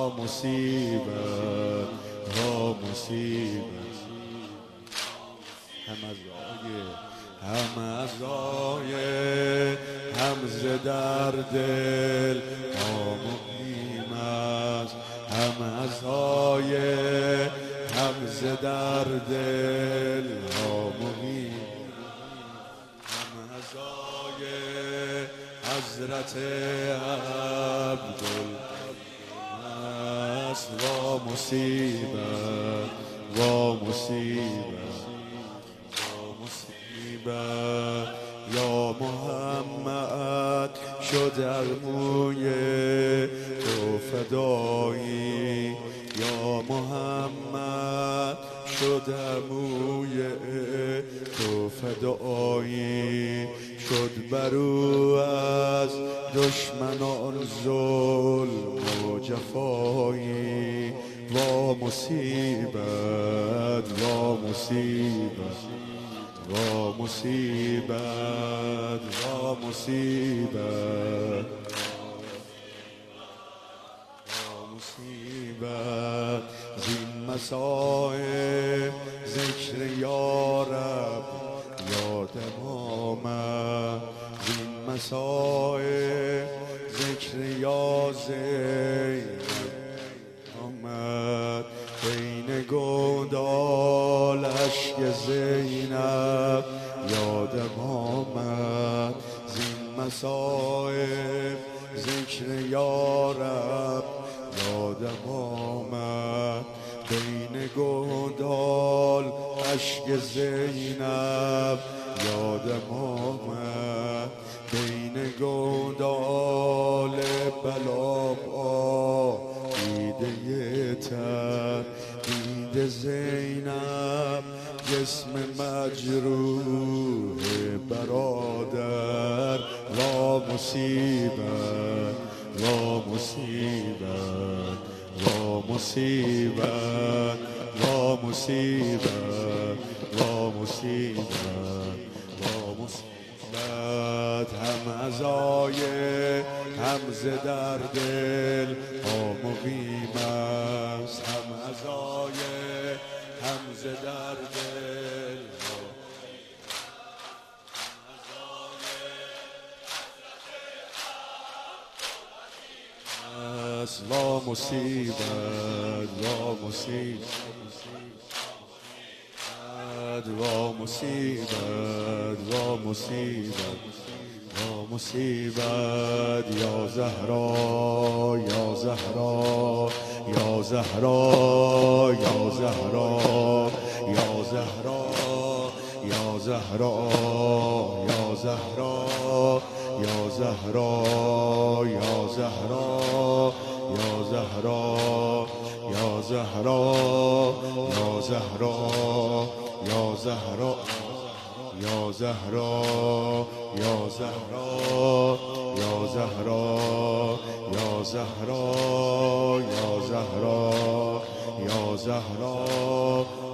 مصیبت وا مصیبت هم از رای هم ز در دل ها مقیم است هم از رای هم ز در دل ها مقیم هم از رای حضرت عبدالست وا مصیبت وا مصیبت یا محمد شد در موی تو فدایی یا محمد شد در موی تو فدایی شد برو از دشمنان ظلم و جفایی وا مصیبت وا مصیبت وا مصیبت وا مصیبت وا مصیبت زین مصائب ذکر یا رب یادم آمد زین مصائب ذکر یا زینب آمد بین گودال اشک زینب یادم آمد زین مصائب ذکر یا رب یادم آمد بین گودال اشک زینب یادم آمد بین گودال بلاب دیده تر دیده زینب جسم مجروح برادر وا مصیبت وا مصیبت وا مصیبت وا مصیبت وا مصیبت وا مصیبت هم از آیه هم ز در دل ها مقیم است هم از آیه هم ز در دل وا مصیبت وا مصیبت وا مصیبت وا مصیبت وا مصیبت یا زهرا یا زهرا یا زهرا یا زهرا یا زهرا یا زهرا یا زهرا یا زهرا یا زهرا یا زهرا یا زهرا یا زهرا یا زهرا یا زهرا یا زهرا یا زهرا یا زهرا یا زهرا یا زهرا